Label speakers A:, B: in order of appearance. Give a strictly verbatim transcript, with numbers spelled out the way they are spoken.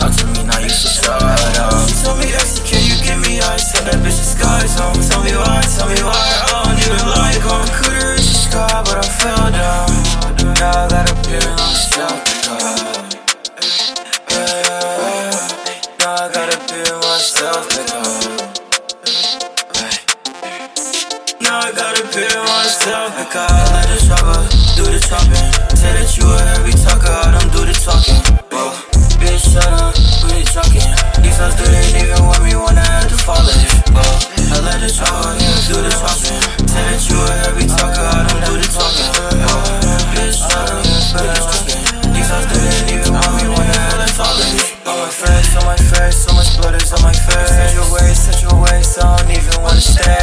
A: talk to me, now you so shut up. She told me, X, can you give me ice? Tell that bitch the sky's home. Tell me why, tell me why I don't even like him. Could've reached the sky, but I fell down. Now I gotta peel myself up. Now I gotta peel myself back up. Now I gotta peel myself back up. Let the chopper do the chopping. Say that you a heavy talker, I don't do the talking. Whoa, bitch, shut up, do the talking. These hoes didn't even want me when I had to fall in. Whoa, I let the chopper do the chopping. Say that you a heavy talker, I don't do the talking. Whoa, bitch, shut up, do the talking. These hoes didn't even want me when I had to fall in. On my face, on my face, so much blood is on my face. Set your waist, set your waist, I don't even wanna stay.